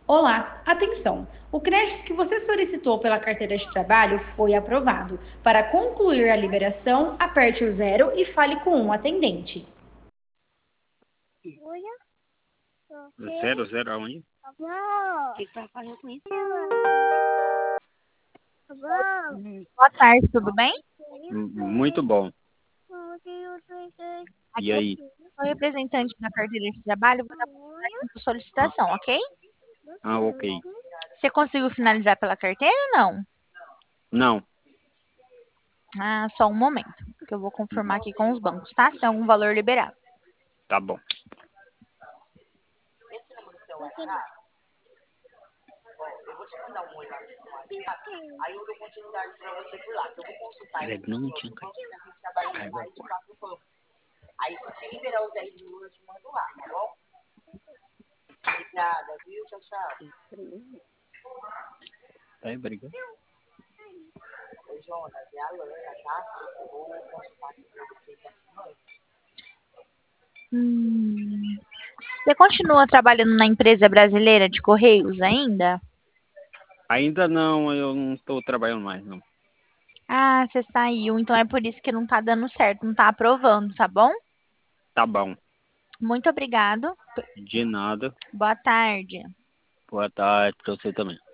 Olá, atenção! O crédito que você solicitou pela carteira de trabalho foi aprovado. Para concluir a liberação, aperte o zero e fale com um atendente. Zero, zero aonde? O que tá fazendo com isso? Boa tarde, tudo bem? Muito bom. E Aqui eu aí? sou representante da carteira de trabalho, vou dar sua solicitação, ok? Ok. Você conseguiu finalizar pela carteira ou não? Não. Ah, só um momento, que eu vou confirmar aqui com os bancos, tá? Se tem algum valor liberado. Tá bom. Ele não tinha caído. Caiu agora. Tá aí, obrigado. Você continua trabalhando na empresa brasileira de Correios ainda? Ainda não, eu não estou trabalhando mais, não. Ah, você saiu, então é por isso que não tá dando certo, não tá aprovando, tá bom? Tá bom. Muito obrigado. De nada. Boa tarde. Boa tarde pra você também.